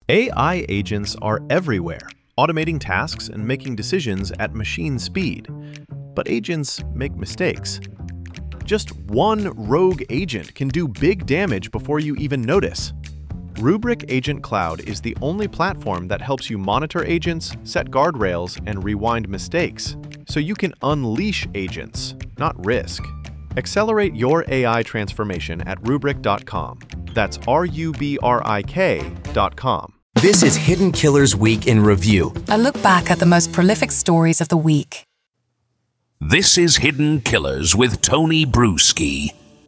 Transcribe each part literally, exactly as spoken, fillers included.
A I agents are everywhere, automating tasks and making decisions at machine speed. But agents make mistakes. Just one rogue agent can do big damage before you even notice. Rubrik Agent Cloud is the only platform that helps you monitor agents, set guardrails, and rewind mistakes, so you can unleash agents, not risk. Accelerate your A I transformation at rubrik dot com. That's R U B R I K dot com. This is Hidden Killers Week in Review. A look back at the most prolific stories of the week. This is Hidden Killers with Tony Bruschi.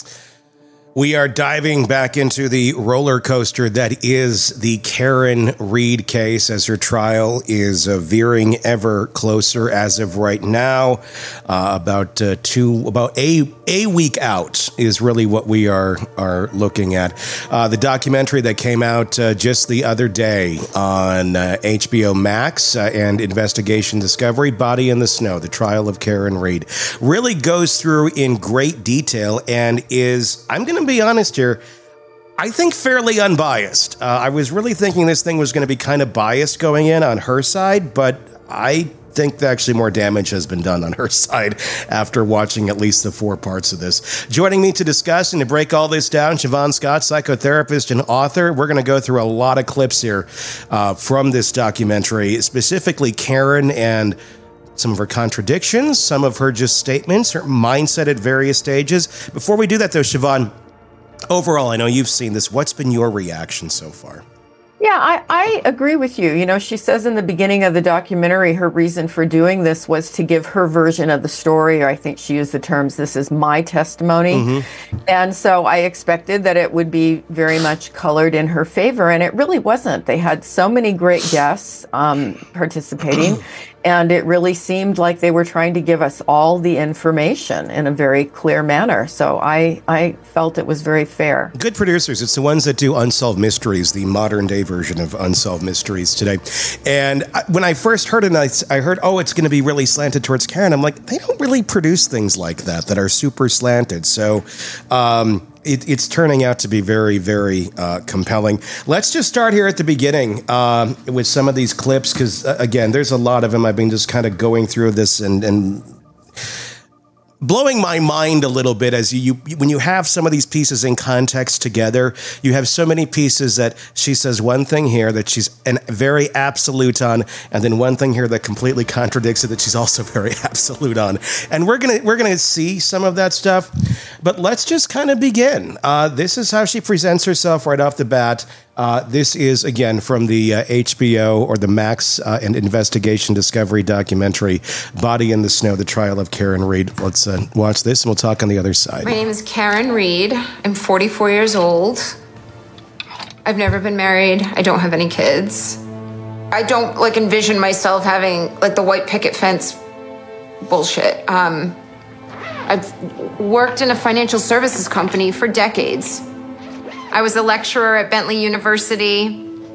We are diving back into the roller coaster that is the Karen Read case as her trial is uh, veering ever closer as of right now. Uh, about uh, two, about a a week out is really what we are are looking at. Uh, the documentary that came out uh, just the other day on uh, H B O Max uh, and Investigation Discovery, Body in the Snow, the trial of Karen Read, really goes through in great detail and is, I'm going to be honest here, I think fairly unbiased. Uh, I was really thinking this thing was going to be kind of biased going in on her side, but I think actually more damage has been done on her side after watching at least the four parts of this. Joining me to discuss and to break all this down, Siobhan Scott, psychotherapist and author. We're going to go through a lot of clips here uh, from this documentary, specifically Karen and some of her contradictions, some of her just statements, her mindset at various stages. Before we do that, though, Siobhan, overall, I know you've seen this. What's been your reaction so far? Yeah, I, I agree with you. You know, she says in the beginning of the documentary, her reason for doing this was to give her version of the story, or I think she used the terms, this is my testimony. Mm-hmm. And so I expected that it would be very much colored in her favor, and it really wasn't. They had so many great guests um, participating, and it really seemed like they were trying to give us all the information in a very clear manner. So I, I felt it was very fair. Good producers. It's the ones that do Unsolved Mysteries, the modern day version of Unsolved Mysteries today. And I, when I first heard it, I, I heard, oh, it's going to be really slanted towards Karen. I'm like, they don't really produce things like that, that are super slanted. So um, it, it's turning out to be very, very uh, compelling. Let's just start here at the beginning um, with some of these clips, because, uh, again, there's a lot of them. I've been just kind of going through this and, and blowing my mind a little bit as you, you, when you have some of these pieces in context together, you have so many pieces that she says one thing here that she's an very absolute on, and then one thing here that completely contradicts it that she's also very absolute on. And we're gonna we're gonna see some of that stuff, but let's just kind of begin. Uh, this is how she presents herself right off the bat. Uh, this is, again, from the uh, H B O or the Max uh, and Investigation Discovery documentary, Body in the Snow, the trial of Karen Read. Let's uh, watch this and we'll talk on the other side. My name is Karen Read. I'm forty-four years old. I've never been married. I don't have any kids. I don't, like, envision myself having, like, the white picket fence bullshit. Um, I've worked in a financial services company for decades. I was a lecturer at Bentley University.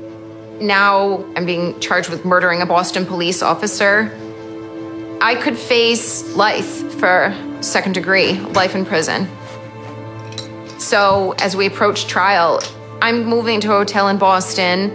Now I'm being charged with murdering a Boston police officer. I could face life for second degree, life in prison. So as we approach trial, I'm moving to a hotel in Boston.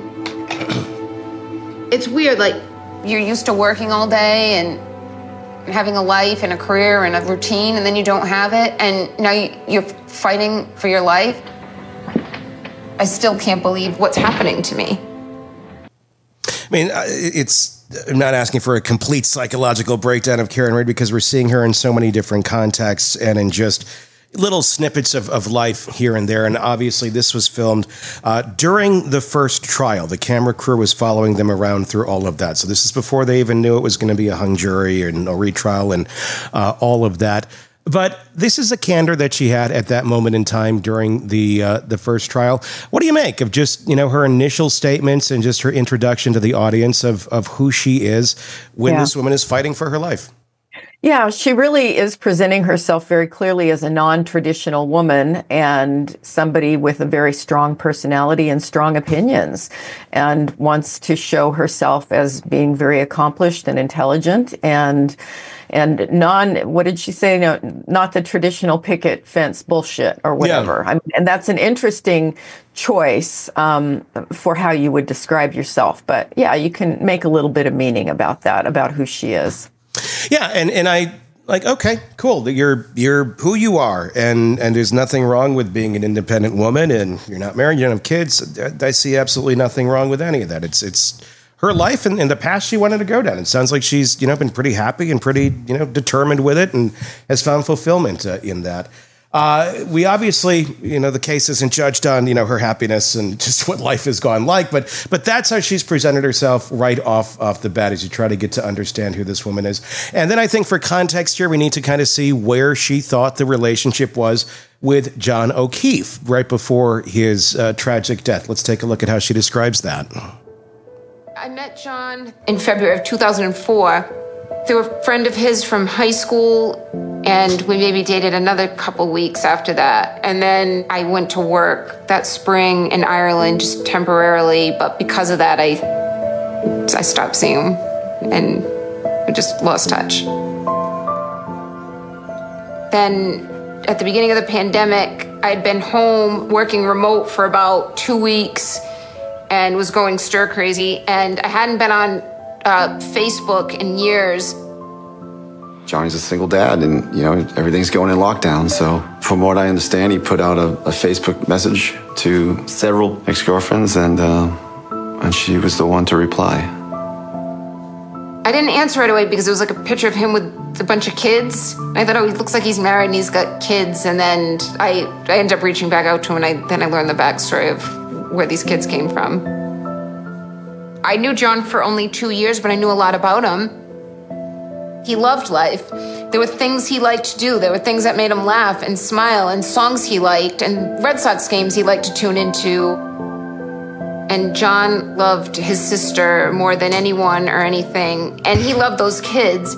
It's weird, like, you're used to working all day and having a life and a career and a routine, and then you don't have it, and now you're fighting for your life. I still can't believe what's happening to me. I mean, it's, I'm not asking for a complete psychological breakdown of Karen Read because we're seeing her in so many different contexts and in just little snippets of, of life here and there. And obviously this was filmed uh, during the first trial. The camera crew was following them around through all of that. So this is before they even knew it was going to be a hung jury and a retrial and uh, all of that. But this is a candor that she had at that moment in time during the uh, the first trial. What do you make of just, you know, her initial statements and just her introduction to the audience of, of who she is when yeah. this woman is fighting for her life? Yeah, she really is presenting herself very clearly as a non-traditional woman and somebody with a very strong personality and strong opinions, and wants to show herself as being very accomplished and intelligent and and non, what did she say? No, not the traditional picket fence bullshit or whatever. Yeah. I mean, and that's an interesting choice um, for how you would describe yourself. But yeah, you can make a little bit of meaning about that, about who she is. Yeah, and, and I like, okay, cool. You're you're who you are, and, and there's nothing wrong with being an independent woman, and you're not married, you don't have kids. I see absolutely nothing wrong with any of that. It's it's her life and in the past she wanted to go down. It sounds like she's, you know, been pretty happy and pretty, you know, determined with it and has found fulfillment uh, in that. Uh, we obviously, you know, the case isn't judged on, you know, her happiness and just what life has gone like, but but that's how she's presented herself right off off the bat as you try to get to understand who this woman is. And then I think for context here, we need to kind of see where she thought the relationship was with John O'Keefe right before his uh, tragic death. Let's take a look at how she describes that. I met John in February of two thousand four. Through a friend of his from high school, and we maybe dated another couple weeks after that. And then I went to work that spring in Ireland just temporarily, but because of that, I I stopped seeing him and I just lost touch. Then at the beginning of the pandemic, I'd been home working remote for about two weeks and was going stir crazy, and I hadn't been on Uh, Facebook in years. Johnny's a single dad, and you know everything's going in lockdown. So, from what I understand, he put out a, a Facebook message to several ex-girlfriends, and uh, and she was the one to reply. I didn't answer right away because it was like a picture of him with a bunch of kids. I thought, oh, he looks like he's married and he's got kids. And then I, I ended up reaching back out to him, and I, then I learned the backstory of where these kids came from. I knew John for only two years, but I knew a lot about him. He loved life. There were things he liked to do. There were things that made him laugh and smile, and songs he liked, and Red Sox games he liked to tune into. And John loved his sister more than anyone or anything, and he loved those kids.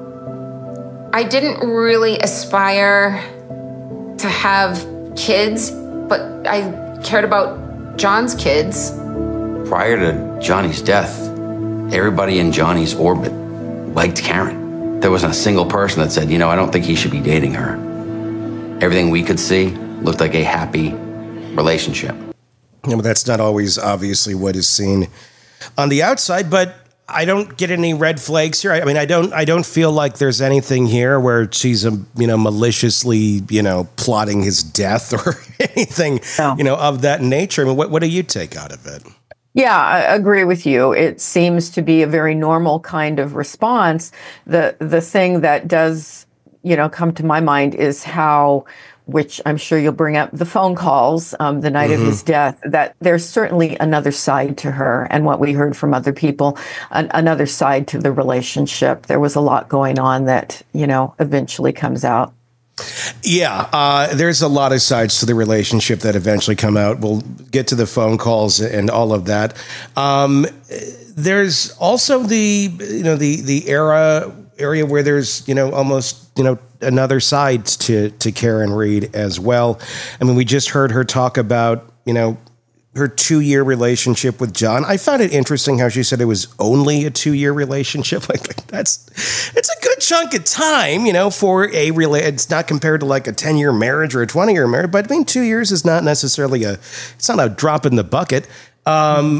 I didn't really aspire to have kids, but I cared about John's kids. Prior to Johnny's death, everybody in Johnny's orbit liked Karen. There wasn't a single person that said, you know, I don't think he should be dating her. Everything we could see looked like a happy relationship. Yeah, but that's not always obviously what is seen on the outside, but I don't get any red flags here. I mean, I don't I don't feel like there's anything here where she's, um, you know, maliciously, you know, plotting his death or anything, no. you know, of that nature. I mean, what, what do you take out of it? Yeah, I agree with you. It seems to be a very normal kind of response. The the thing that does, you know, come to my mind is how, which I'm sure you'll bring up, the phone calls um, the night mm-hmm. of his death, that there's certainly another side to her, and what we heard from other people, an, another side to the relationship. There was a lot going on that, you know, eventually comes out. Yeah, uh, there's a lot of sides to the relationship that eventually come out. We'll get to the phone calls and all of that. Um, there's also the, you know, the the era area where there's, you know, almost, you know, another side to to Karen Read as well. I mean, we just heard her talk about, you know, her two-year relationship with John. I found it interesting how she said it was only a two-year relationship. Like, like that's, it's a good chunk of time, you know, for a rela- It's not compared to like a ten-year marriage or a twenty-year marriage, but I mean, two years is not necessarily a, it's not a drop in the bucket. Um,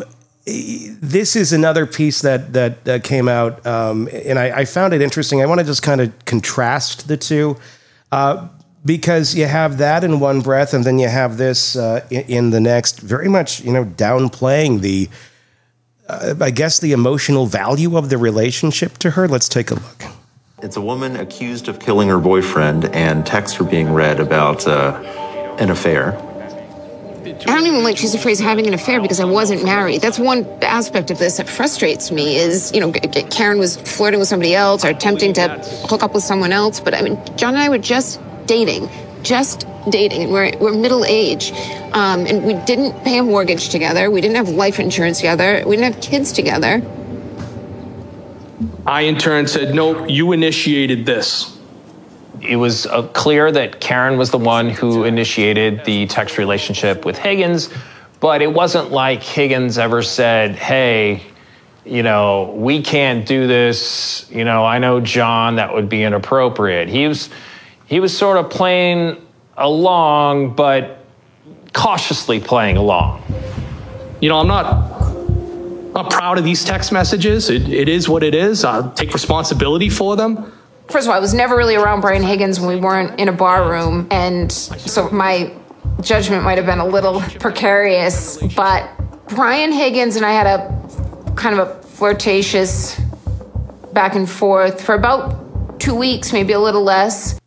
this is another piece that that uh, came out, um, and I, I found it interesting. I want to just kind of contrast the two. Uh, Because you have that in one breath, and then you have this uh, in, in the next, very much, you know, downplaying the, uh, I guess, the emotional value of the relationship to her. Let's take a look. It's a woman accused of killing her boyfriend, and texts are being read about uh, an affair. I don't even like she's afraid of having an affair because I wasn't married. That's one aspect of this that frustrates me is, you know, Karen was flirting with somebody else or attempting to hook up with someone else. But I mean, John and I were just dating, just dating. And we're, we're middle age. Um, and we didn't pay a mortgage together. We didn't have life insurance together. We didn't have kids together. I in turn said, nope, you initiated this. It was uh, clear that Karen was the one who initiated the text relationship with Higgins, but it wasn't like Higgins ever said, hey, you know, we can't do this. You know, I know, John, that would be inappropriate. He was, he was sort of playing along, but cautiously playing along. You know, I'm not... I'm proud of these text messages. It, it is what it is. I'll take responsibility for them. First of all, I was never really around Brian Higgins when we weren't in a bar room, and so my judgment might have been a little precarious, but Brian Higgins and I had a kind of a flirtatious back and forth for about two weeks, maybe a little less.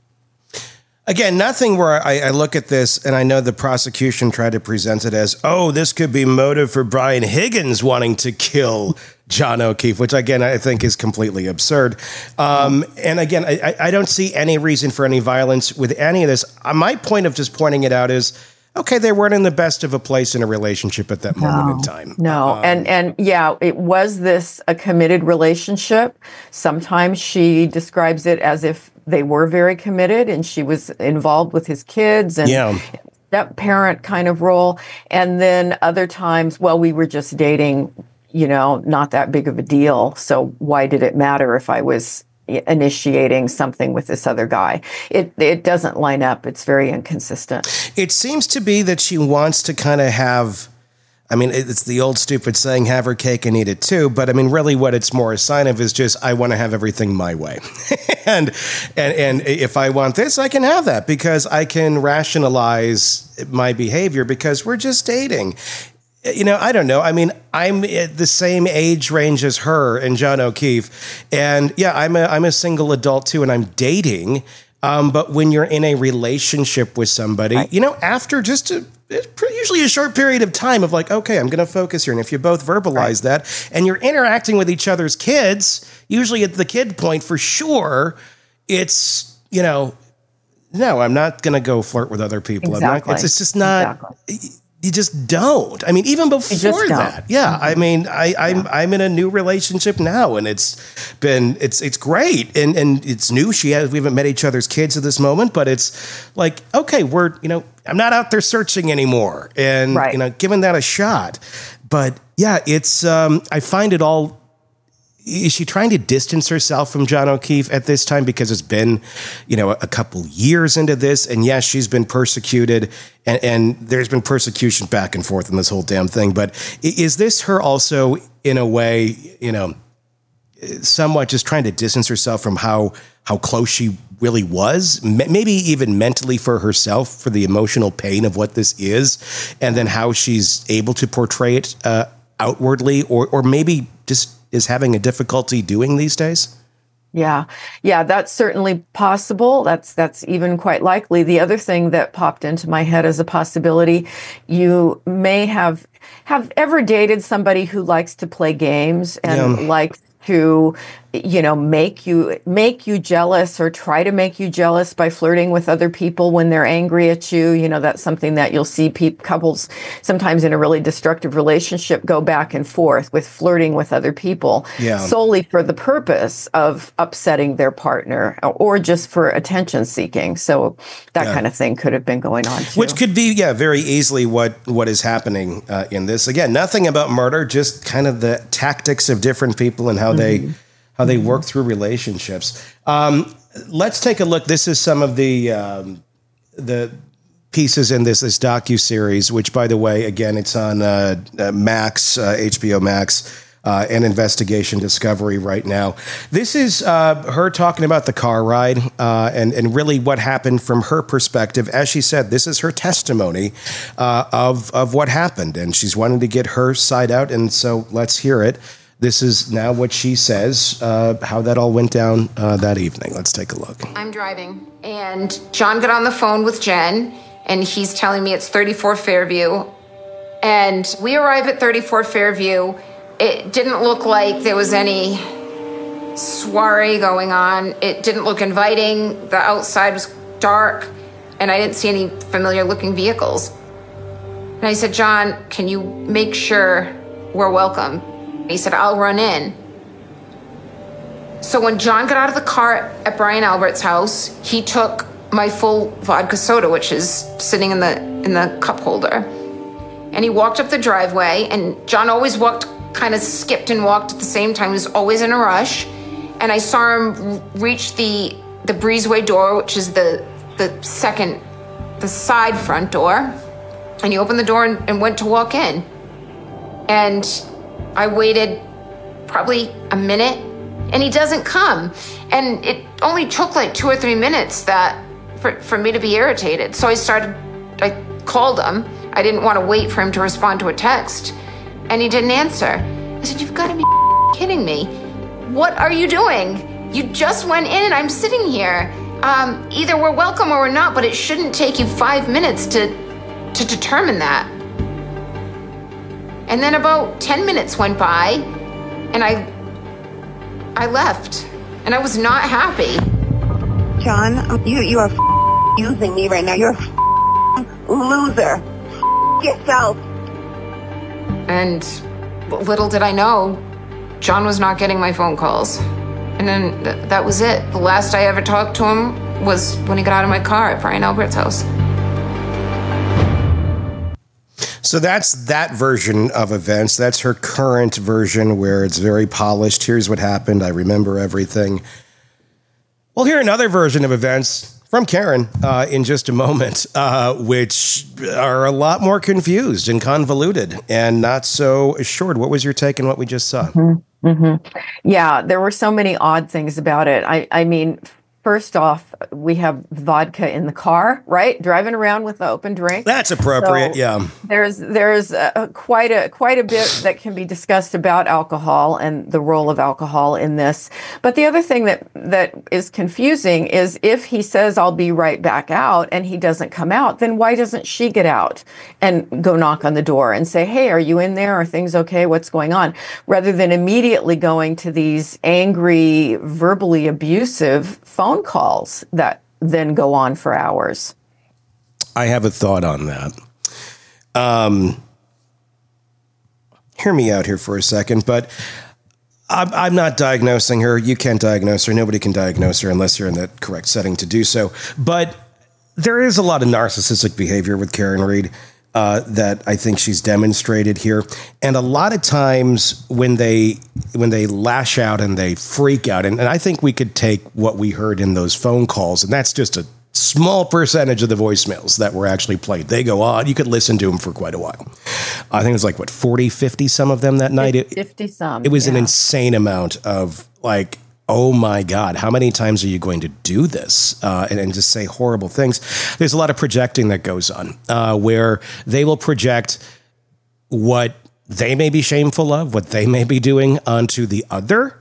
Again, nothing where I, I look at this and I know the prosecution tried to present it as, oh, this could be motive for Brian Higgins wanting to kill John O'Keefe, which, again, I think is completely absurd. Um, and again, I, I don't see any reason for any violence with any of this. Uh, my point of just pointing it out is, okay, they weren't in the best of a place in a relationship at that no, moment in time. No, um, and and yeah, it was this a committed relationship. Sometimes she describes it as if they were very committed and she was involved with his kids and yeah. step parent kind of role. And then other times, well, we were just dating, you know, not that big of a deal. So why did it matter if I was initiating something with this other guy? It it doesn't line up. It's very inconsistent. It seems to be that she wants to kind of have, I mean, it's the old stupid saying, have her cake and eat it too. But I mean, really what it's more a sign of is just, I want to have everything my way. and, and, and if I want this, I can have that because I can rationalize my behavior because we're just dating. You know, I don't know. I mean, I'm at the same age range as her and John O'Keefe. And yeah, I'm a, I'm a single adult too, and I'm dating. Um, but when you're in a relationship with somebody, right. you know, after just a, usually a short period of time of like, okay, I'm going to focus here. And if you both verbalize right. that and you're interacting with each other's kids, usually at the kid point for sure, it's, you know, no, I'm not going to go flirt with other people. Exactly. I'm not, it's, it's just not... Exactly. You just don't. I mean, even before that, yeah. Mm-hmm. I mean, I, I'm yeah. I'm in a new relationship now, and it's been it's it's great, and and it's new. She has we haven't met each other's kids at this moment, but it's like okay, we're you know I'm not out there searching anymore, and right. you know giving that a shot. But yeah, it's um, I find it all. Is she trying to distance herself from John O'Keefe at this time because it's been, you know, a couple years into this? And yes, she's been persecuted and, and there's been persecution back and forth in this whole damn thing. But is this her also, in a way, you know, somewhat just trying to distance herself from how how close she really was? Maybe even mentally for herself, for the emotional pain of what this is, and then how she's able to portray it uh, outwardly, or or maybe just is having a difficulty doing these days? Yeah. Yeah, that's certainly possible. That's that's even quite likely. The other thing that popped into my head as a possibility, you may have have ever dated somebody who likes to play games and yeah. likes to, you know, make you make you jealous or try to make you jealous by flirting with other people when they're angry at you. You know, that's something that you'll see pe- couples sometimes in a really destructive relationship go back and forth with flirting with other people yeah. solely for the purpose of upsetting their partner or just for attention seeking. So that yeah. kind of thing could have been going on too. Which could be, yeah, very easily what, what is happening uh, in this. Again, nothing about murder, just kind of the tactics of different people and how mm-hmm. they how they work through relationships. Um, let's take a look. This is some of the um, the pieces in this this docuseries, which, by the way, again, it's on uh, uh, Max, uh, H B O Max, uh, and Investigation Discovery right now. This is uh, her talking about the car ride uh, and, and really what happened from her perspective. As she said, this is her testimony uh, of, of what happened, and she's wanting to get her side out, and so let's hear it. This is now what she says, uh, how that all went down uh, that evening. Let's take a look. I'm driving, and John got on the phone with Jen, and he's telling me it's thirty-four Fairview. And we arrive at thirty-four Fairview. It didn't look like there was any soiree going on. It didn't look inviting. The outside was dark, and I didn't see any familiar-looking vehicles. And I said, John, can you make sure we're welcome? He said, I'll run in. So when John got out of the car at Brian Albert's house, he took my full vodka soda, which is sitting in the in the cup holder. And he walked up the driveway, and John always walked, kind of skipped and walked at the same time. He was always in a rush. And I saw him reach the the breezeway door, which is the the second, the side front door. And he opened the door and, and went to walk in. And I waited probably a minute, and he doesn't come. And it only took like two or three minutes that for, for me to be irritated. So I started, I called him. I didn't want to wait for him to respond to a text. And he didn't answer. I said, you've got to be kidding me. What are you doing? You just went in and I'm sitting here. Um, either we're welcome or we're not, but it shouldn't take you five minutes to, to determine that. And then about ten minutes went by, and I, I left, and I was not happy. John, you you are f- using me right now. You're a f- loser. F- yourself. And little did I know, John was not getting my phone calls. And then th- that was it. The last I ever talked to him was when he got out of my car at Brian Albert's house. So that's that version of events. That's her current version where it's very polished. Here's what happened. I remember everything. We'll hear another version of events from Karen uh, in just a moment, uh, which are a lot more confused and convoluted and not so assured. What was your take on what we just saw? Mm-hmm. Mm-hmm. Yeah, there were so many odd things about it. I, I mean, first off, we have vodka in the car, right? Driving around with the open drink. That's appropriate, so yeah. There's there's a, quite a quite a bit that can be discussed about alcohol and the role of alcohol in this. But the other thing that that is confusing is if he says, I'll be right back out, and he doesn't come out, then why doesn't she get out and go knock on the door and say, hey, are you in there? Are things okay? What's going on? Rather than immediately going to these angry, verbally abusive phone calls that then go on for hours. I have a thought on that. Um, hear me out here for a second, but I'm, I'm not diagnosing her. You can't diagnose her. Nobody can diagnose her unless you're in the correct setting to do so. But there is a lot of narcissistic behavior with Karen Read uh, that I think she's demonstrated here. And a lot of times when they when they lash out and they freak out, and, and I think we could take what we heard in those phone calls, and that's just a small percentage of the voicemails that were actually played. They go on. You could listen to them for quite a while. I think it was like, what, forty, fifty some of them that night? fifty some. It was yeah. an insane amount of like, oh my God, how many times are you going to do this uh, and, and just say horrible things? There's a lot of projecting that goes on uh, where they will project what they may be shameful of, what they may be doing onto the other.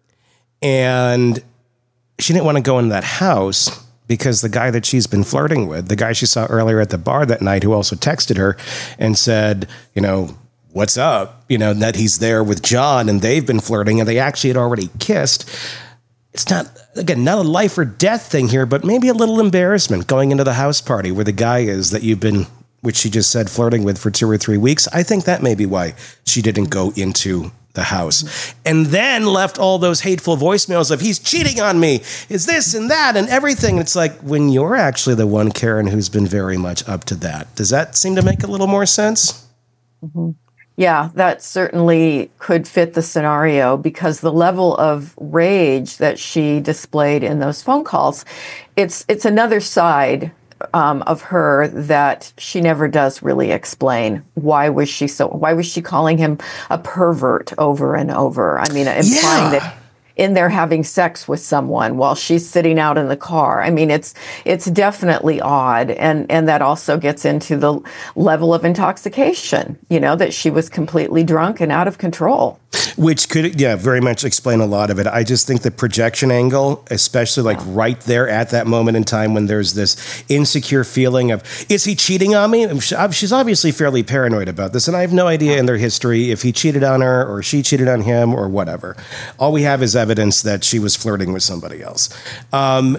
And she didn't want to go into that house because the guy that she's been flirting with, the guy she saw earlier at the bar that night who also texted her and said, you know, what's up? You know, that he's there with John and they've been flirting and they actually had already kissed. It's not, again, not a life or death thing here, but maybe a little embarrassment going into the house party where the guy is that you've been, which she just said, flirting with for two or three weeks. I think that may be why she didn't go into the house and then left all those hateful voicemails of he's cheating on me, is this and that and everything. It's like when you're actually the one, Karen, who's been very much up to that. Does that seem to make a little more sense? Mm-hmm. Yeah, that certainly could fit the scenario because the level of rage that she displayed in those phone calls, it's it's another side um, of her that she never does really explain. Why was she so? Why was she calling him a pervert over and over? I mean, implying Yeah. that in there having sex with someone while she's sitting out in the car. I mean, it's it's definitely odd. And, and that also gets into the level of intoxication, you know, that she was completely drunk and out of control. Which could, yeah, very much explain a lot of it. I just think the projection angle, especially like yeah. right there at that moment in time when there's this insecure feeling of, is he cheating on me? She's obviously fairly paranoid about this. And I have no idea in their history if he cheated on her or she cheated on him or whatever. All we have is evidence that she was flirting with somebody else. Um,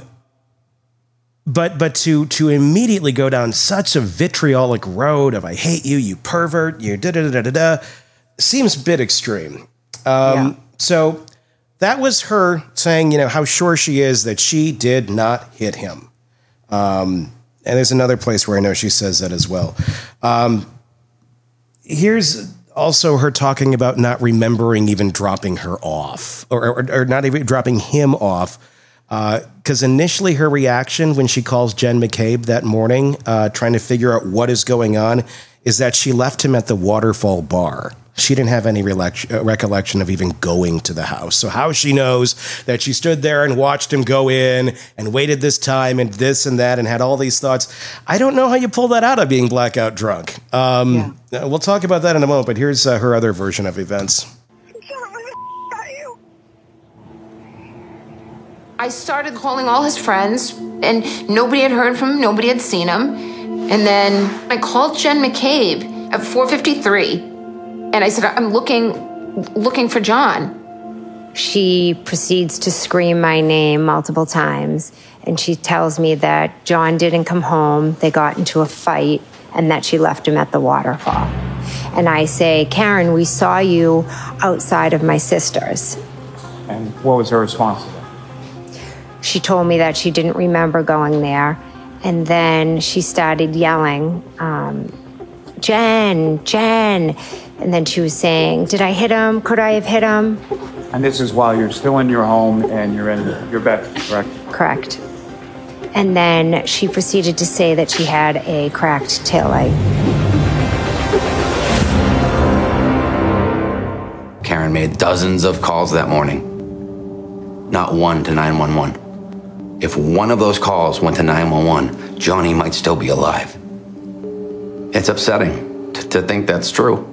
but but to to immediately go down such a vitriolic road of I hate you, you pervert, you da da da da da, seems a bit extreme. Um, yeah. So that was her saying, you know, how sure she is that she did not hit him. Um, and there's another place where I know she says that as well. Um, here's also her talking about not remembering even dropping her off or, or, or not even dropping him off. Because uh, initially her reaction when she calls Jen McCabe that morning, uh, trying to figure out what is going on, is that she left him at the Waterfall bar. She didn't have any relec- uh, recollection of even going to the house. So how she knows that she stood there and watched him go in and waited this time and this and that and had all these thoughts. I don't know how you pull that out of being blackout drunk. Um, yeah. We'll talk about that in a moment, but here's uh, her other version of events. I started calling all his friends, and nobody had heard from him, nobody had seen him. And then I called Jen McCabe at four fifty-three, and I said, I'm looking, looking for John. She proceeds to scream my name multiple times, and she tells me that John didn't come home, they got into a fight, and that she left him at the waterfall. And I say, Karen, we saw you outside of my sister's. And what was her response? She told me that she didn't remember going there. And then she started yelling, um, Jen, Jen. And then she was saying, did I hit him? Could I have hit him? And this is while you're still in your home and you're in your bed, correct? Correct. And then she proceeded to say that she had a cracked taillight. Karen made dozens of calls that morning. Not one to nine one one. If one of those calls went to nine one one, Johnny might still be alive. It's upsetting t- to think that's true.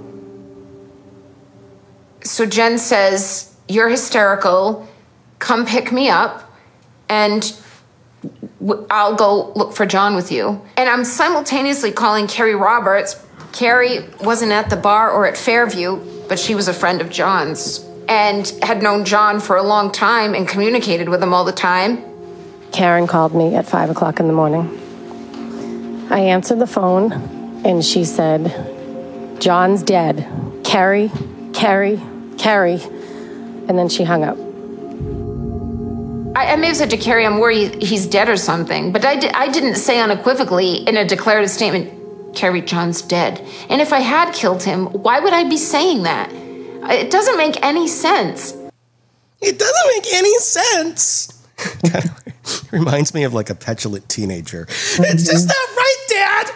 So Jen says, you're hysterical, come pick me up, and w- I'll go look for John with you. And I'm simultaneously calling Carrie Roberts. Carrie wasn't at the bar or at Fairview, but she was a friend of John's and had known John for a long time and communicated with him all the time. Karen called me at five o'clock in the morning. I answered the phone and she said, John's dead. Carrie, Carrie, Carrie. And then she hung up. I, I may have said to Carrie, I'm worried he's dead or something, but I, di- I didn't say unequivocally in a declarative statement, Carrie, John's dead. And if I had killed him, why would I be saying that? It doesn't make any sense. It doesn't make any sense. Reminds me of like a petulant teenager. It's just not right, Dad.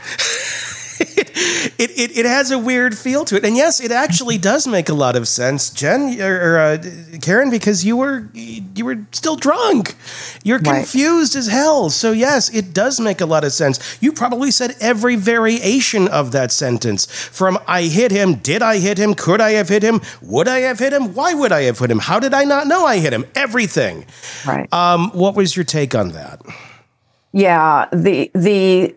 it, it it has a weird feel to it, and yes, it actually does make a lot of sense, Jen or, or uh, Karen, because you were you were still drunk. You're confused right. as hell. So yes, it does make a lot of sense. You probably said every variation of that sentence, from "I hit him," "Did I hit him?" "Could I have hit him?" "Would I have hit him?" "Why would I have hit him?" "How did I not know I hit him?" Everything. Right. Um, what was your take on that? Yeah, the the.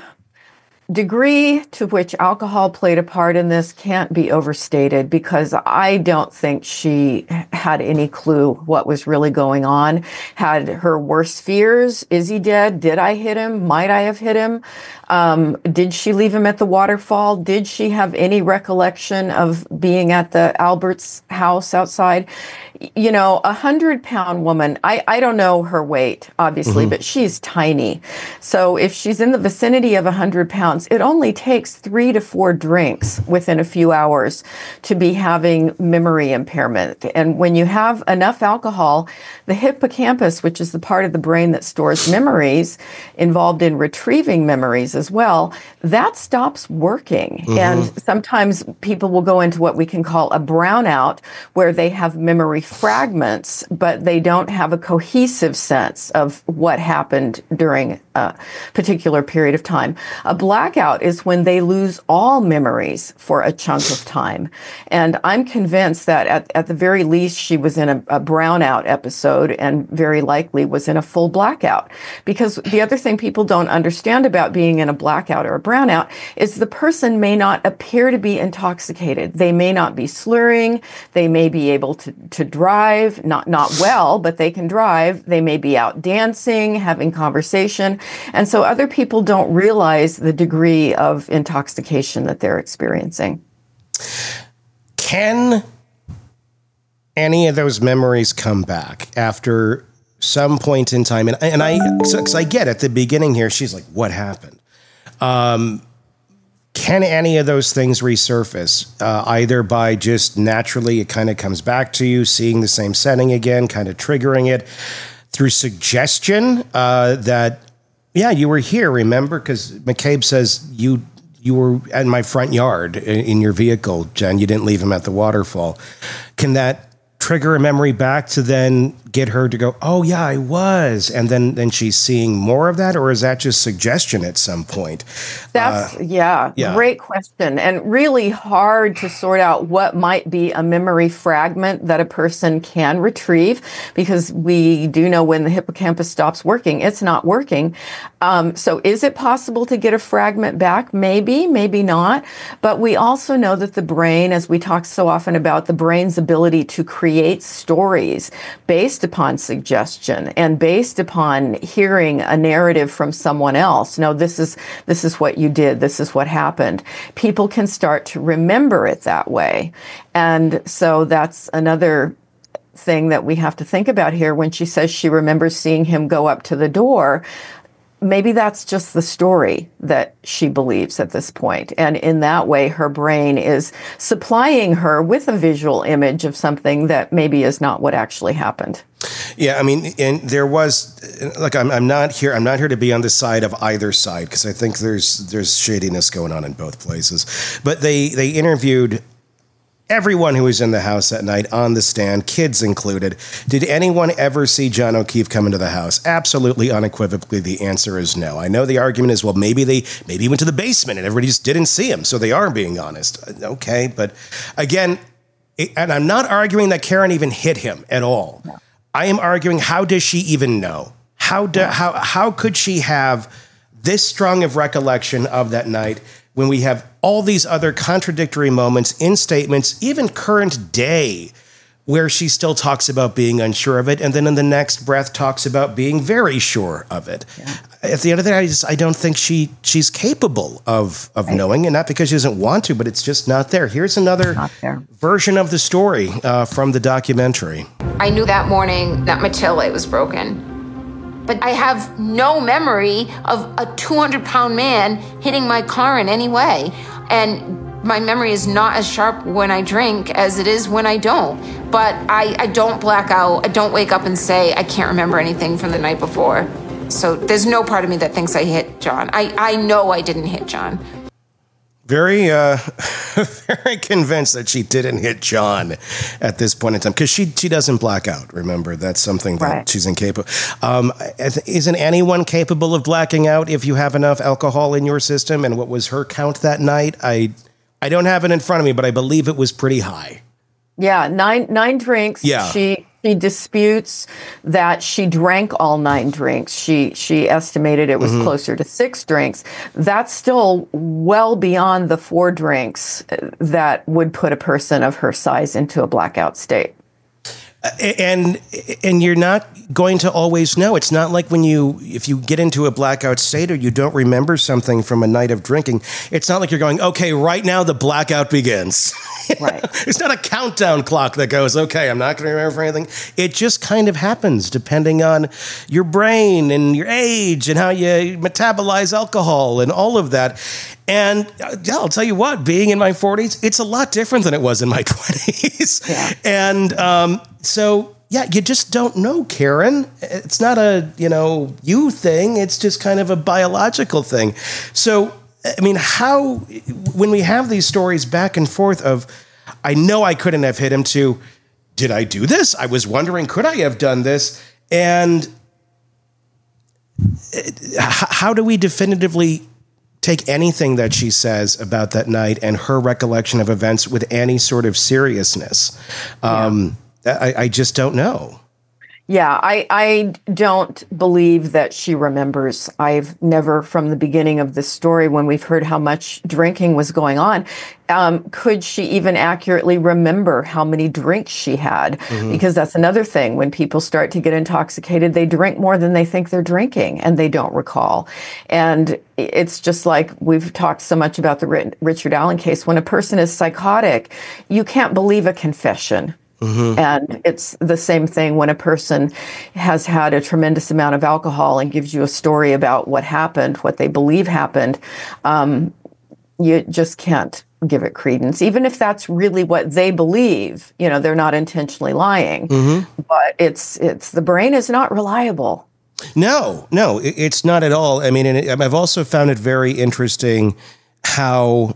degree to which alcohol played a part in this can't be overstated, because I don't think she had any clue what was really going on. Had her worst fears. Is he dead? Did I hit him? Might I have hit him? Um, did she leave him at the waterfall? Did she have any recollection of being at the Albert's house outside? You know, a hundred pound woman, I, I don't know her weight, obviously, mm-hmm. but she's tiny. So if she's in the vicinity of a hundred pounds, it only takes three to four drinks within a few hours to be having memory impairment. And when you have enough alcohol, the hippocampus, which is the part of the brain that stores memories, involved in retrieving memories as well, that stops working. Mm-hmm. And sometimes people will go into what we can call a brownout, where they have memory fragments, but they don't have a cohesive sense of what happened during a particular period of time. A blackout is when they lose all memories for a chunk of time. And I'm convinced that at, at the very least, she was in a, a brownout episode and very likely was in a full blackout. Because the other thing people don't understand about being in a blackout or a brownout is the person may not appear to be intoxicated. They may not be slurring. They may be able to, to drive, not, not well, but they can drive. They may be out dancing, having conversation. And so other people don't realize the degree of intoxication that they're experiencing. Can any of those memories come back after some point in time, and, and I, because I get at the beginning here, she's like, what happened? Um, can any of those things resurface, uh, either by just naturally, it kind of comes back to you, seeing the same setting again, kind of triggering it, through suggestion uh, that, yeah, you were here, remember? Because McCabe says you you were in my front yard in, in your vehicle, Jen. You didn't leave him at the waterfall. Can that trigger a memory back to then get her to go, oh, yeah, I was. And then, then she's seeing more of that? Or is that just suggestion at some point? That's, uh, yeah, yeah, great question. And really hard to sort out what might be a memory fragment that a person can retrieve, because we do know when the hippocampus stops working, it's not working. Um, so is it possible to get a fragment back? Maybe, maybe not. But we also know that the brain, as we talk so often about, the brain's ability to create stories based upon suggestion and based upon hearing a narrative from someone else. No, this is this is what you did. This is what happened. People can start to remember it that way. And so that's another thing that we have to think about here. When she says she remembers seeing him go up to the door, maybe that's just the story that she believes at this point. And in that way, her brain is supplying her with a visual image of something that maybe is not what actually happened. Yeah, I mean, and there was, look, I'm, I'm not here. I'm not here to be on the side of either side, because I think there's there's shadiness going on in both places. But they they interviewed everyone who was in the house that night on the stand, kids included. Did anyone ever see John O'Keefe come into the house? Absolutely, unequivocally, the answer is no. I know the argument is, well, maybe they maybe he went to the basement and everybody just didn't see him, so they are being honest. Okay, but again, it, and I'm not arguing that Karen even hit him at all. No. I am arguing, how does she even know? How do, how how could she have this strong of recollection of that night when we have all these other contradictory moments in statements, even current day, where she still talks about being unsure of it, and then in the next breath talks about being very sure of it. Yeah. At the end of the day, I just I don't think she she's capable of of right. knowing, and not because she doesn't want to, but it's just not there. Here's another version of the story uh, from the documentary. I knew that morning that my taillight was broken, but I have no memory of a two hundred pound man hitting my car in any way. And my memory is not as sharp when I drink as it is when I don't. But I, I don't black out. I don't wake up and say, I can't remember anything from the night before. So there's no part of me that thinks I hit John. I, I know I didn't hit John. Very, uh, very convinced that she didn't hit John at this point in time, because she she doesn't black out. Remember, that's something that right. she's incapable. Um, isn't anyone capable of blacking out if you have enough alcohol in your system? And what was her count that night? I I don't have it in front of me, but I believe it was pretty high. Yeah, nine nine drinks. Yeah. She she disputes that she drank all nine drinks. She she estimated it was mm-hmm. closer to six drinks. That's still well beyond the four drinks that would put a person of her size into a blackout state. And and you're not going to always know. It's not like when you, if you get into a blackout state or you don't remember something from a night of drinking, it's not like you're going, okay, right now the blackout begins. Right. It's not a countdown clock that goes, okay, I'm not going to remember anything. It just kind of happens depending on your brain and your age and how you metabolize alcohol and all of that. And yeah, I'll tell you what, being in my forties, it's a lot different than it was in my twenties. Yeah. And um, so, yeah, you just don't know, Karen. It's not a, you know, you thing. It's just kind of a biological thing. So, I mean, how, when we have these stories back and forth of, I know I couldn't have hit him, to, did I do this? I was wondering, could I have done this? And how do we definitively take anything that she says about that night and her recollection of events with any sort of seriousness? Um, yeah. I, I just don't know. Yeah, I, I don't believe that she remembers. I've never, from the beginning of this story, when we've heard how much drinking was going on, um, could she even accurately remember how many drinks she had? Mm-hmm. Because that's another thing. When people start to get intoxicated, they drink more than they think they're drinking, and they don't recall. And it's just like we've talked so much about the Richard Allen case. When a person is psychotic, you can't believe a confession. Mm-hmm. And it's the same thing when a person has had a tremendous amount of alcohol and gives you a story about what happened, what they believe happened. Um, you just can't give it credence, even if that's really what they believe. You know, they're not intentionally lying, mm-hmm. but it's it's the brain is not reliable. No, no, it's not at all. I mean, and it, I've also found it very interesting how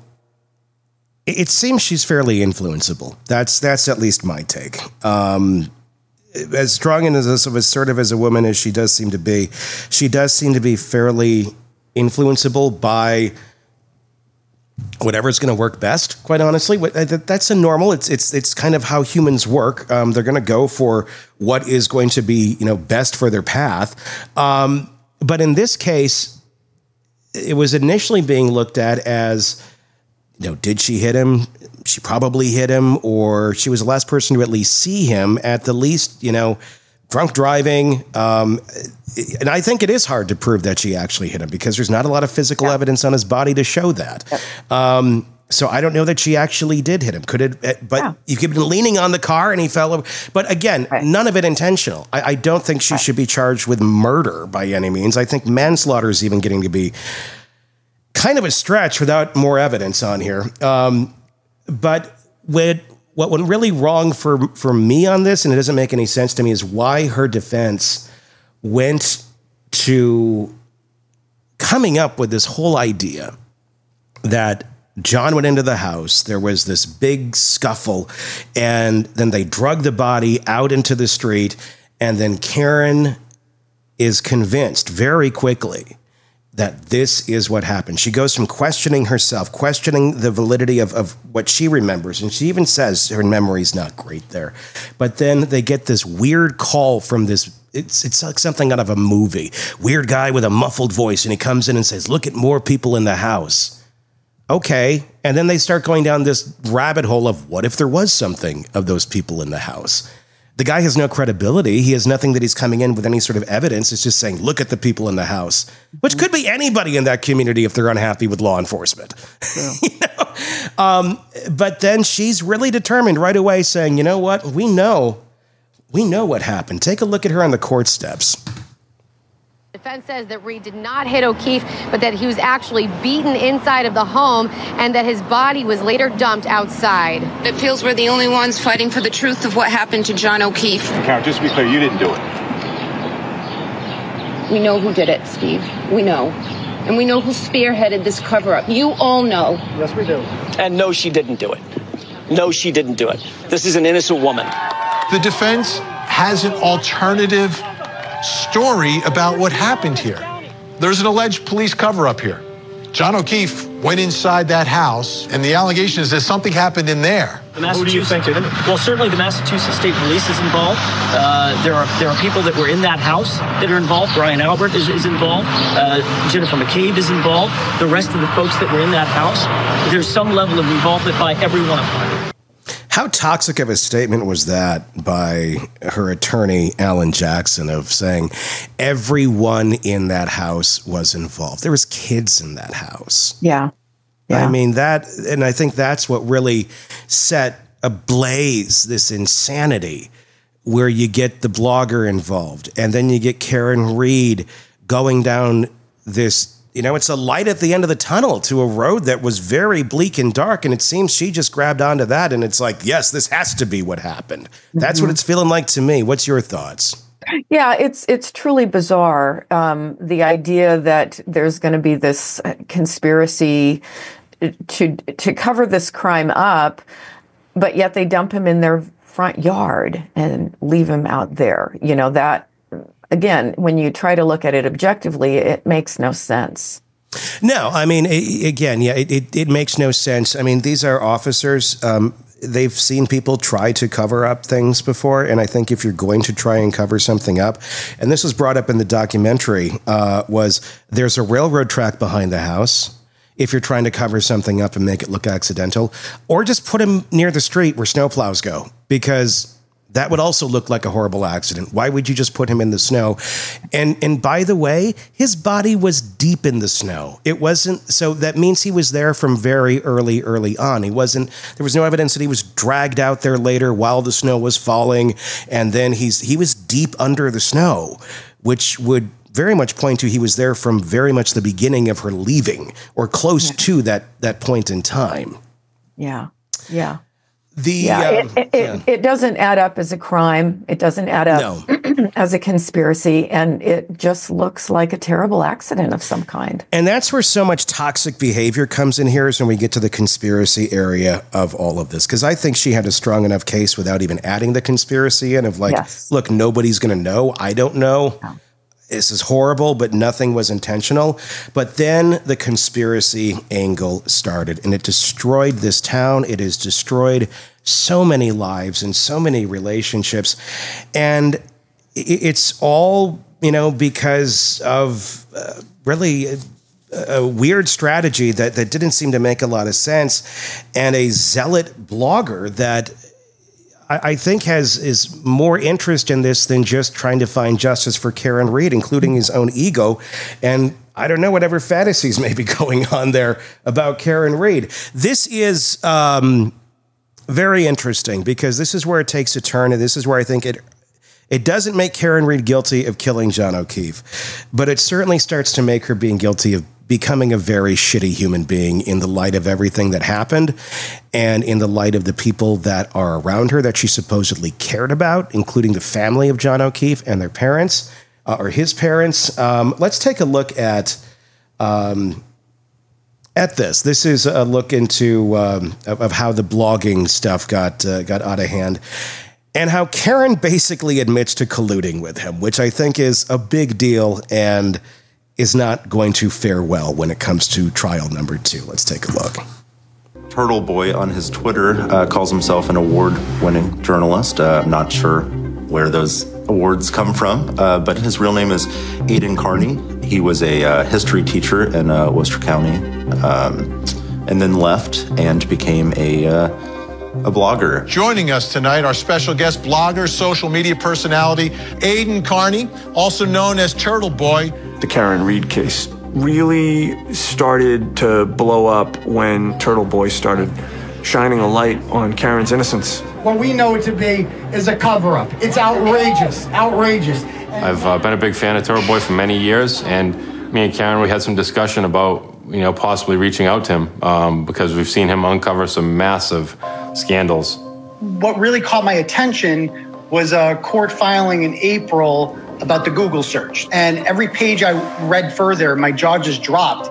it seems she's fairly influenceable. That's that's at least my take. Um, as strong and as assertive as a woman as she does seem to be, she does seem to be fairly influenceable by whatever's going to work best, quite honestly. That's a normal. It's it's it's kind of how humans work. Um, they're going to go for what is going to be, you know, best for their path. Um, but in this case, it was initially being looked at as, you know, did she hit him? She probably hit him, or she was the last person to at least see him, at the least, you know, drunk driving. Um, and I think it is hard to prove that she actually hit him because there's not a lot of physical yeah. evidence on his body to show that. Yeah. Um, so I don't know that she actually did hit him. Could it? But yeah. you could have been leaning on the car and he fell over. But again, right. none of it intentional. I, I don't think she right. should be charged with murder by any means. I think manslaughter is even getting to be kind of a stretch without more evidence on here. Um, but with what went really wrong for, for me on this, and it doesn't make any sense to me, is why her defense went to coming up with this whole idea that John went into the house, there was this big scuffle, and then they drug the body out into the street, and then Karen is convinced very quickly that this is what happened. She goes from questioning herself, questioning the validity of, of what she remembers, and she even says her memory's not great there. But then they get this weird call from this, it's it's like something out of a movie. Weird guy with a muffled voice, and he comes in and says, look at more people in the house. Okay, and then they start going down this rabbit hole of what if there was something of those people in the house? The guy has no credibility. He has nothing that he's coming in with any sort of evidence. It's just saying, look at the people in the house, which could be anybody in that community if they're unhappy with law enforcement. Yeah. you know? um, but then she's really determined right away saying, you know what? We know, we know what happened. Take a look at her on the court steps. Defense says that Reed did not hit O'Keefe, but that he was actually beaten inside of the home and that his body was later dumped outside. It feels we're the only ones fighting for the truth of what happened to John O'Keefe. Karen, just to be clear, you didn't do it. We know who did it, Steve. We know. And we know who spearheaded this cover-up. You all know. Yes, we do. And no, she didn't do it. No, she didn't do it. This is an innocent woman. The defense has an alternative story about what happened here. There's an alleged police cover-up here. John O'Keefe went inside that house, and the allegation is that something happened in there. The Who do you think? Well, certainly the Massachusetts State Police is involved. Uh, there are there are people that were in that house that are involved. Brian Albert is, is involved. Uh, Jennifer McCabe is involved. The rest of the folks that were in that house, there's some level of involvement by everyone. How toxic of a statement was that by her attorney, Alan Jackson, of saying everyone in that house was involved? There was kids in that house. Yeah. yeah. I mean, that, and I think that's what really set ablaze this insanity where you get the blogger involved and then you get Karen Reed going down this, you know, it's a light at the end of the tunnel to a road that was very bleak and dark. And it seems she just grabbed onto that. And it's like, yes, this has to be what happened. That's mm-hmm. what it's feeling like to me. What's your thoughts? Yeah, it's it's truly bizarre. Um, the idea that there's going to be this conspiracy to to cover this crime up, but yet they dump him in their front yard and leave him out there. You know, that. Again, when you try to look at it objectively, it makes no sense. No, I mean, again, yeah, it, it, it makes no sense. I mean, these are officers. Um, they've seen people try to cover up things before. And I think if you're going to try and cover something up, and this was brought up in the documentary, uh, was there's a railroad track behind the house. If you're trying to cover something up and make it look accidental, or just put them near the street where snowplows go, because That would also look like a horrible accident. Why would you just put him in the snow? And and by the way, his body was deep in the snow. It wasn't, so that means he was there from very early, early on. He wasn't, there was no evidence that he was dragged out there later while the snow was falling. And then he's he was deep under the snow, which would very much point to he was there from very much the beginning of her leaving or close yeah. to that that point in time. Yeah. Yeah. The yeah, um, it, it, yeah. it, it doesn't add up as a crime. It doesn't add up no. as a conspiracy, and it just looks like a terrible accident of some kind. And that's where so much toxic behavior comes in here is when we get to the conspiracy area of all of this. Because I think she had a strong enough case without even adding the conspiracy in of like, yes. look, nobody's going to know. I don't know. No. This is horrible, but nothing was intentional. But then the conspiracy angle started, and it destroyed this town. It has destroyed so many lives and so many relationships. And it's all, you know, because of uh, really a, a weird strategy that, that didn't seem to make a lot of sense, and a zealot blogger that I think has is more interest in this than just trying to find justice for Karen Read, including his own ego. And I don't know, whatever fantasies may be going on there about Karen Read. This is um, very interesting because this is where it takes a turn. And this is where I think it it doesn't make Karen Read guilty of killing John O'Keefe, but it certainly starts to make her being guilty of becoming a very shitty human being in the light of everything that happened and in the light of the people that are around her that she supposedly cared about, including the family of John O'Keefe and their parents, uh, or his parents. Um, let's take a look at um, at this. This is a look into um, of, of how the blogging stuff got uh, got out of hand. And how Karen basically admits to colluding with him, which I think is a big deal and is not going to fare well when it comes to trial number two. Let's take a look. Turtle Boy on his Twitter uh, calls himself an award-winning journalist. Uh, I'm not sure where those awards come from, uh, but his real name is Aidan Carney. He was a uh, history teacher in uh, Worcester County, um, and then left and became a uh, a blogger. Joining us tonight, our special guest, blogger, social media personality, Aidan Carney, also known as Turtle Boy. The Karen Read case really started to blow up when Turtle Boy started shining a light on Karen's innocence. What we know it to be is a cover-up. It's outrageous, outrageous. I've uh, been a big fan of Turtle Boy for many years, and me and Karen, we had some discussion about, you know, possibly reaching out to him um, because we've seen him uncover some massive scandals. What really caught my attention was a court filing in April about the Google search. And every page I read further, my jaw just dropped.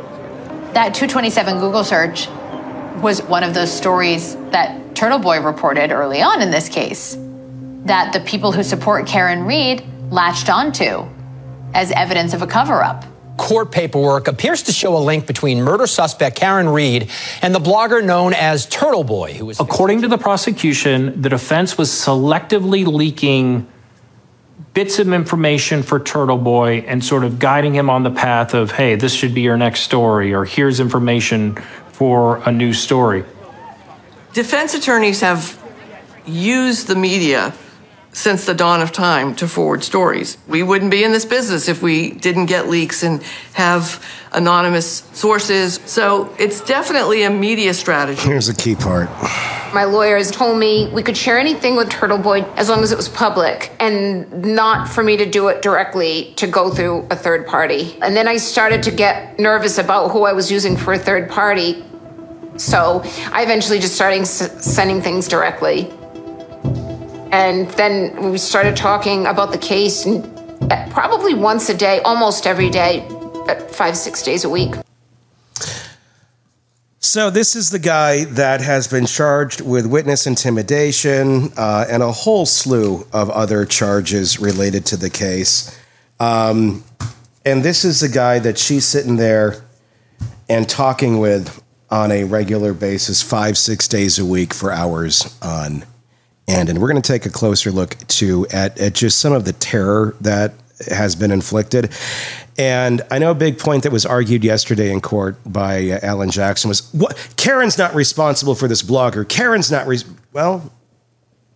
That two twenty-seven Google search was one of those stories that Turtle Boy reported early on in this case, that the people who support Karen Read latched onto as evidence of a cover-up. Court paperwork appears to show a link between murder suspect Karen Read and the blogger known as Turtle Boy, who was... According to the prosecution, the defense was selectively leaking bits of information for Turtle Boy and sort of guiding him on the path of, hey, this should be your next story, or here's information for a new story. Defense attorneys have used the media since the dawn of time to forward stories. We wouldn't be in this business if we didn't get leaks and have anonymous sources. So it's definitely a media strategy. Here's the key part. My lawyers told me we could share anything with Turtle Boy as long as it was public and not for me to do it directly to go through a third party. And then I started to get nervous about who I was using for a third party. So I eventually just started s- sending things directly. And then we started talking about the case and probably once a day, almost every day, five, six days a week. So this is the guy that has been charged with witness intimidation uh, and a whole slew of other charges related to the case. Um, and this is the guy that she's sitting there and talking with on a regular basis, five, six days a week for hours on end. And we're going to take a closer look to at, at just some of the terror that has been inflicted. And I know a big point that was argued yesterday in court by uh, Alan Jackson was, what? Karen's not responsible for this blogger. Karen's not, re- well,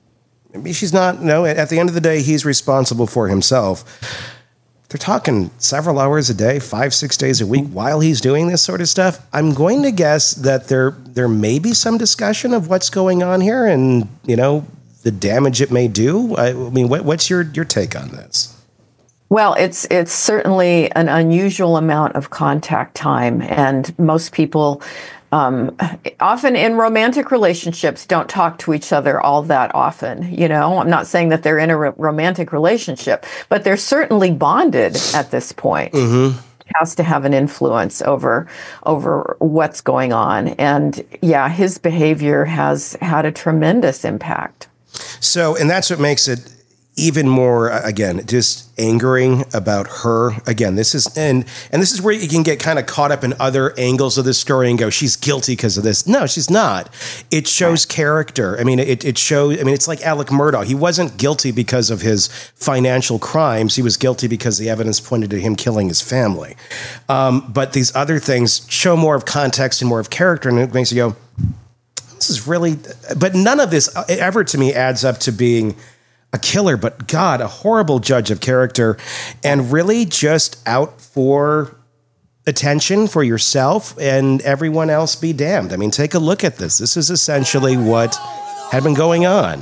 maybe she's not, no, at the end of the day, he's responsible for himself. They're talking several hours a day, five, six days a week while he's doing this sort of stuff. I'm going to guess that there there may be some discussion of what's going on here and, you know, the damage it may do. I, I mean, what, what's your, your take on this? Well, it's it's certainly an unusual amount of contact time, and most people, um, often in romantic relationships, don't talk to each other all that often. You know, I'm not saying that they're in a ro- romantic relationship, but they're certainly bonded at this point. Mm-hmm. It has to have an influence over over what's going on, and yeah, his behavior has had a tremendous impact. So, and that's what makes it even more, again, just angering about her. Again, this is, and and this is where you can get kind of caught up in other angles of this story and go, she's guilty because of this. No, she's not. It shows right. character. I mean, it, it shows, I mean, it's like Alec Murdaugh. He wasn't guilty because of his financial crimes. He was guilty because the evidence pointed to him killing his family. Um, but these other things show more of context and more of character, and it makes you go, this is really, but none of this ever to me adds up to being a killer, but God, a horrible judge of character, and really just out for attention for yourself and everyone else be damned. I mean, take a look at this. This is essentially what had been going on.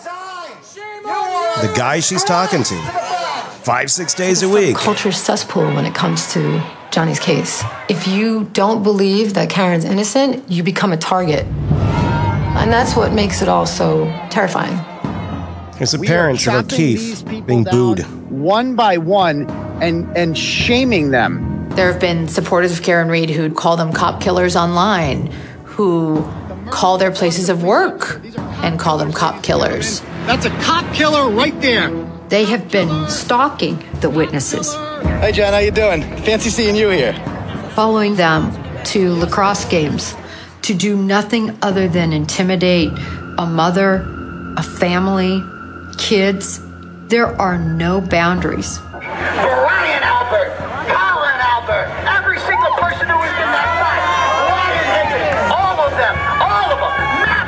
The guy she's talking to, five, six days a week. Culture cesspool when it comes to Johnny's case. If you don't believe that Karen's innocent, you become a target. And that's what makes it all so terrifying. There's the parents of O'Keefe being booed. One by one and, and shaming them. There have been supporters of Karen Read who call them cop killers online, who call their places of work and call them cop killers. That's a cop killer right there. They have been stalking the witnesses. Hey, Jen, how you doing? Fancy seeing you here. Following them to lacrosse games to do nothing other than intimidate a mother, a family, kids. There are no boundaries. Ryan Albert, Colin Albert, every single person who was in that fight, Ryan Higgins, all of them, all of them, Matt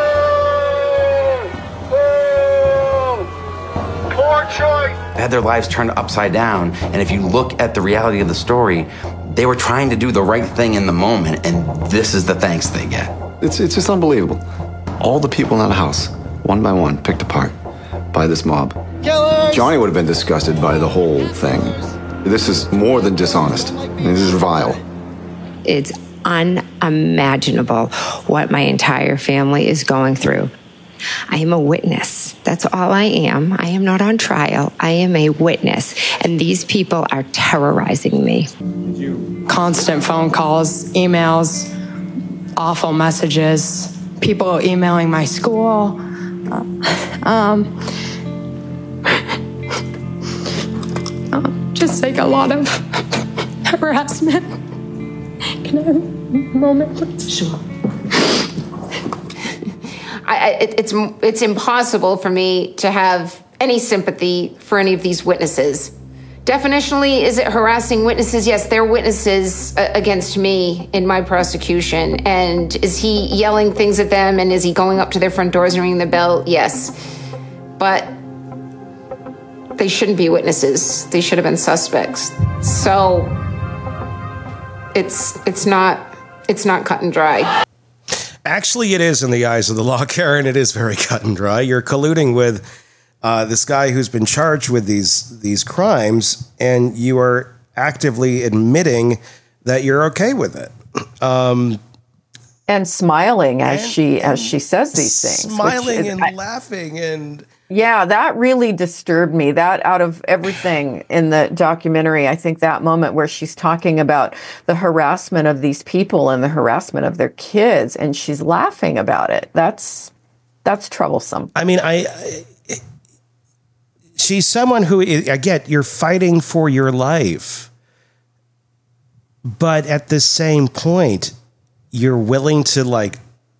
McCabe. Poor Troy. They had their lives turned upside down, and if you look at the reality of the story, they were trying to do the right thing in the moment, and this is the thanks they get. It's, it's just unbelievable. All the people in that house, one by one, picked apart by this mob. Killers! Johnny would have been disgusted by the whole thing. This is more than dishonest. I mean, this is vile. It's unimaginable what my entire family is going through. I am a witness. That's all I am. I am not on trial. I am a witness. And these people are terrorizing me. Constant phone calls, emails, awful messages, people emailing my school. Um, um, just like a lot of harassment. Can I have a moment, please? Sure. I, I, it, it's it's impossible for me to have any sympathy for any of these witnesses. Definitionally, is it harassing witnesses? Yes, they're witnesses uh, against me in my prosecution. And is he yelling things at them? And is he going up to their front doors and ringing the bell? Yes. But they shouldn't be witnesses. They should have been suspects. So it's it's not it's not cut and dry. Actually, it is in the eyes of the law, Karen. It is very cut and dry. You're colluding with Uh, this guy who's been charged with these these crimes, and you are actively admitting that you're okay with it, um, and smiling as and she as she says these things, smiling is, and I, laughing, and yeah, that really disturbed me. That out of everything in the documentary, I think that moment where she's talking about the harassment of these people and the harassment of their kids, and she's laughing about it. That's that's troublesome. I mean, I. I She's someone who, I get, you're fighting for your life. But at the same point, you're willing to, like,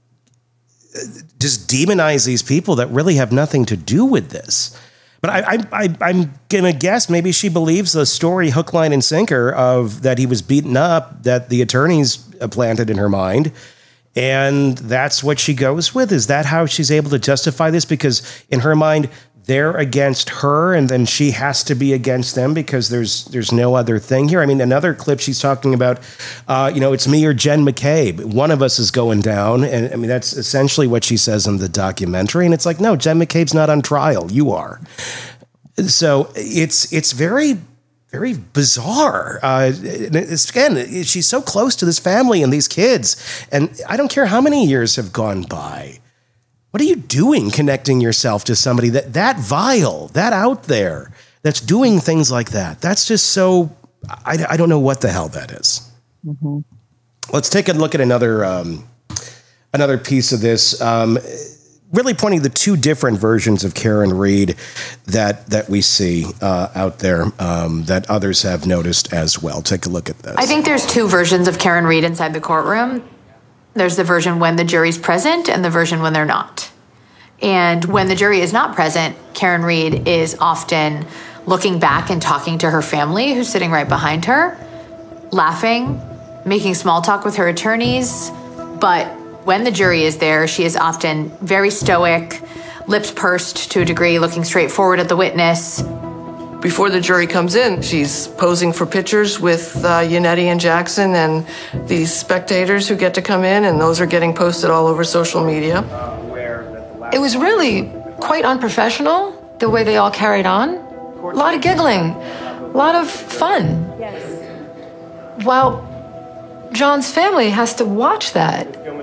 just demonize these people that really have nothing to do with this. But I, I, I, I'm going to guess maybe she believes the story hook, line, and sinker of that he was beaten up, that the attorneys planted in her mind. And that's what she goes with. Is that how she's able to justify this? Because in her mind, they're against her, and then she has to be against them because there's there's no other thing here. I mean, another clip she's talking about, uh, you know, it's me or Jen McCabe. One of us is going down. And I mean, that's essentially what she says in the documentary. And it's like, no, Jen McCabe's not on trial. You are. So it's it's very, very bizarre. Uh, it's, again, she's so close to this family and these kids. And I don't care how many years have gone by. What are you doing connecting yourself to somebody that that vile, that out there, that's doing things like that? That's just so, I, I don't know what the hell that is. Mm-hmm. Let's take a look at another um, another piece of this, um, really pointing to the two different versions of Karen Read that that we see uh, out there um, that others have noticed as well. Take a look at this. I think there's two versions of Karen Read inside the courtroom. There's the version when the jury's present and the version when they're not. And when the jury is not present, Karen Read is often looking back and talking to her family who's sitting right behind her, laughing, making small talk with her attorneys. But when the jury is there, she is often very stoic, lips pursed to a degree, looking straight forward at the witness. Before the jury comes in, she's posing for pictures with uh, Yannetti and Jackson and these spectators who get to come in, and those are getting posted all over social media. It was really quite unprofessional, the way they all carried on. A lot of giggling, a lot of fun. Yes. While John's family has to watch that.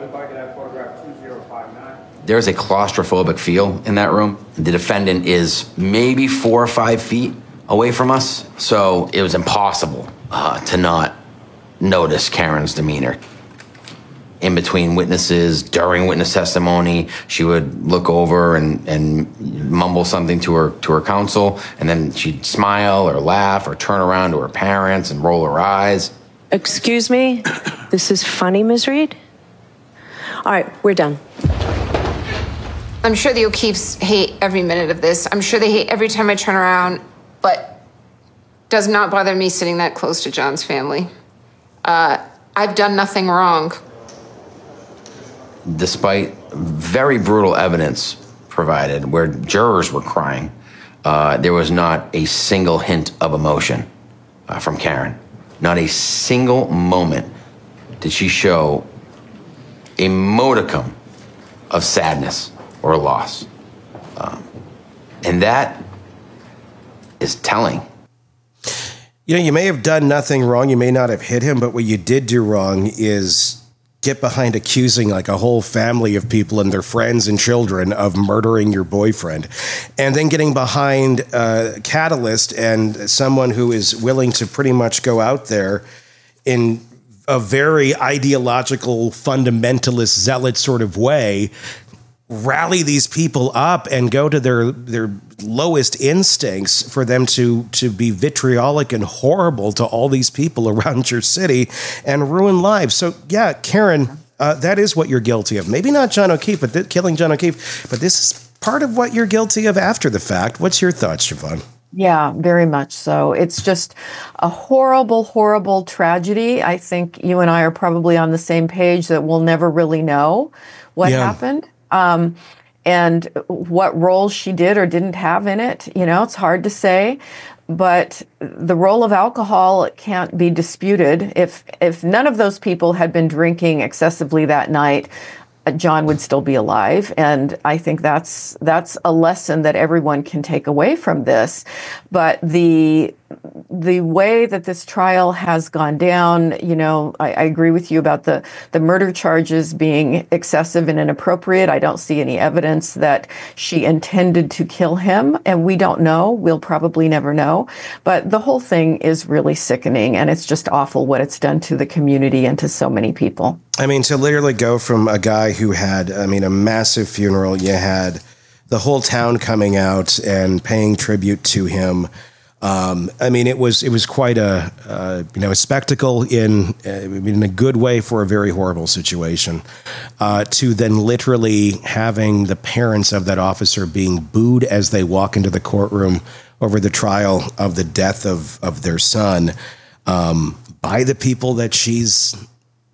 There's a claustrophobic feel in that room. The defendant is maybe four or five feet away from us, so it was impossible uh, to not notice Karen's demeanor. In between witnesses, during witness testimony, she would look over and, and mumble something to her to her counsel, and then she'd smile or laugh or turn around to her parents and roll her eyes. Excuse me, this is funny, Miz Reed? All right, we're done. I'm sure the O'Keeffes hate every minute of this. I'm sure they hate every time I turn around, but does not bother me sitting that close to John's family. Uh, I've done nothing wrong. Despite very brutal evidence provided where jurors were crying, uh, there was not a single hint of emotion uh, from Karen. Not a single moment did she show a modicum of sadness or loss. Um, and that is telling. You know, you may have done nothing wrong. You may not have hit him, but what you did do wrong is get behind accusing like a whole family of people and their friends and children of murdering your boyfriend. And then getting behind uh, Catalyst and someone who is willing to pretty much go out there in a very ideological, fundamentalist, zealot sort of way, rally these people up and go to their their lowest instincts for them to to be vitriolic and horrible to all these people around your city and ruin lives. So yeah, Karen, uh, that is what you're guilty of. Maybe not John O'Keefe, but th- killing John O'Keefe, but this is part of what you're guilty of after the fact. What's your thoughts, Siobhan? Yeah, very much so. It's just a horrible, horrible tragedy. I think you and I are probably on the same page that we'll never really know what Yeah. happened. Um, and what role she did or didn't have in it, you know, it's hard to say. But the role of alcohol can't be disputed. If if none of those people had been drinking excessively that night, uh, John would still be alive. And I think that's that's a lesson that everyone can take away from this. But the the way that this trial has gone down, you know, I, I agree with you about the, the murder charges being excessive and inappropriate. I don't see any evidence that she intended to kill him, and we don't know. We'll probably never know. But the whole thing is really sickening, and it's just awful what it's done to the community and to so many people. I mean, to literally go from a guy who had, I mean, a massive funeral, you had the whole town coming out and paying tribute to him. Um, I mean, it was it was quite a uh, you know a spectacle in uh, in a good way for a very horrible situation. Uh, to then literally having the parents of that officer being booed as they walk into the courtroom over the trial of the death of of their son um, by the people that she's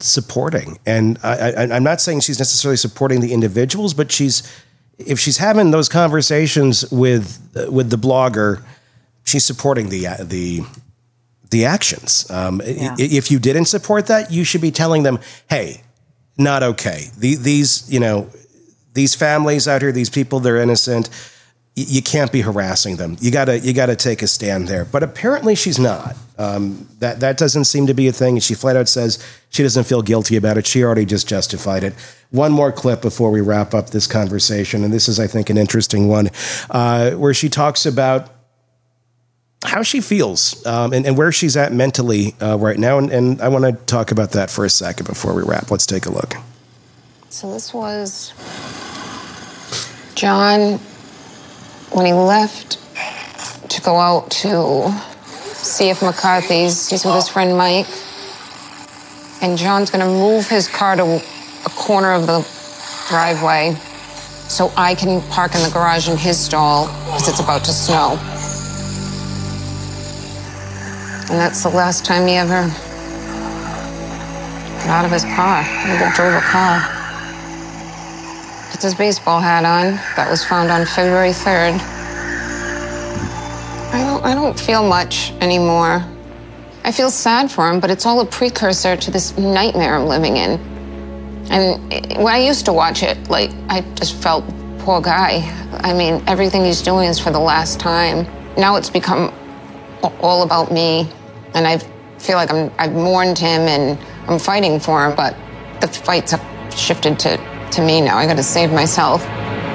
supporting. And I, I, I'm not saying she's necessarily supporting the individuals, but she's if she's having those conversations with uh, with the blogger, she's supporting the uh, the the actions. Um, yeah. If you didn't support that, you should be telling them, hey, not okay. The, these, you know, these families out here, these people, they're innocent. Y- you can't be harassing them. You gotta, you gotta take a stand there. But apparently she's not. Um, that, that doesn't seem to be a thing. She flat out says she doesn't feel guilty about it. She already just justified it. One more clip before we wrap up this conversation. And this is, I think, an interesting one, uh, where she talks about how she feels um, and, and where she's at mentally uh, right now. And, and I want to talk about that for a second before we wrap. Let's take a look. So this was John, when he left to go out to see if McCarthy's, he's with his friend Mike. And John's going to move his car to a corner of the driveway so I can park in the garage in his stall because it's about to snow. And that's the last time he ever got out of his car, ever drove a car. Puts his baseball hat on. That was found on February third. I don't, I don't feel much anymore. I feel sad for him, but it's all a precursor to this nightmare I'm living in. And it, when I used to watch it, like, I just felt, poor guy. I mean, everything he's doing is for the last time. Now it's become all about me. And I feel like I'm, I've mourned him and I'm fighting for him, but the fights have shifted to, to me now. I got to save myself.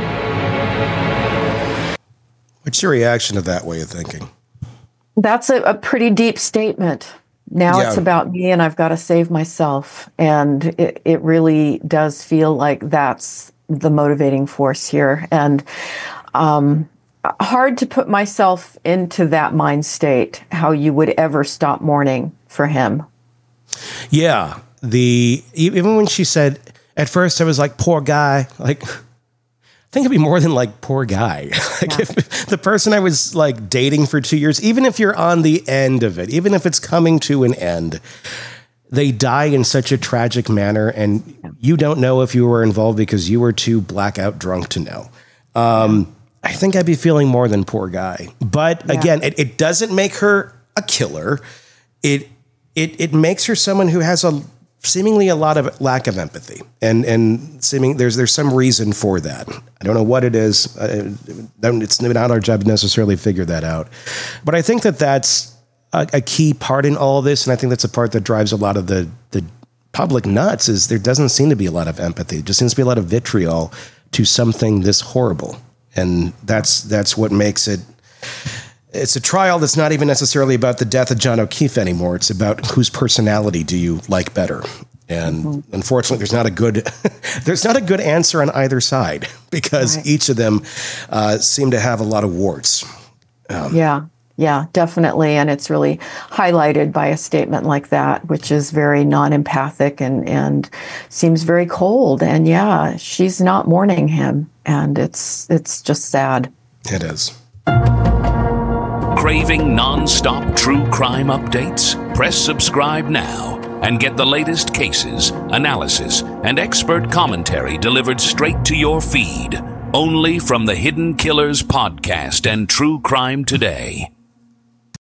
What's your reaction to that way of thinking? That's a, a pretty deep statement. Now yeah. It's about me and I've got to save myself. And it, it really does feel like that's the motivating force here. And, um, hard to put myself into that mind state, how you would ever stop mourning for him. Yeah. The, even when she said, at first I was like, poor guy, like, I think it'd be more than like, poor guy. Like yeah. if the person I was like dating for two years, even if you're on the end of it, even if it's coming to an end, they die in such a tragic manner. And yeah. you don't know if you were involved because you were too blackout drunk to know. Um, yeah. I think I'd be feeling more than poor guy. But yeah. again, it, it doesn't make her a killer. It it it makes her someone who has a seemingly a lot of lack of empathy, and and seeming there's there's some reason for that. I don't know what it is. Uh, it's not our job to necessarily figure that out. But I think that that's a, a key part in all of this, and I think that's a part that drives a lot of the the public nuts. Is there doesn't seem to be a lot of empathy. There just seems to be a lot of vitriol to something this horrible. And that's that's what makes it, it's a trial that's not even necessarily about the death of John O'Keefe anymore. It's about whose personality do you like better. And mm-hmm. unfortunately, there's not a good there's not a good answer on either side because right. each of them uh, seem to have a lot of warts. Um, yeah, yeah, definitely. And it's really highlighted by a statement like that, which is very non-empathic and, and seems very cold. And yeah, she's not mourning him. And it's it's just sad. It is. Craving non-stop true crime updates? Press subscribe now and get the latest cases, analysis, and expert commentary delivered straight to your feed. Only from the Hidden Killers podcast and True Crime Today.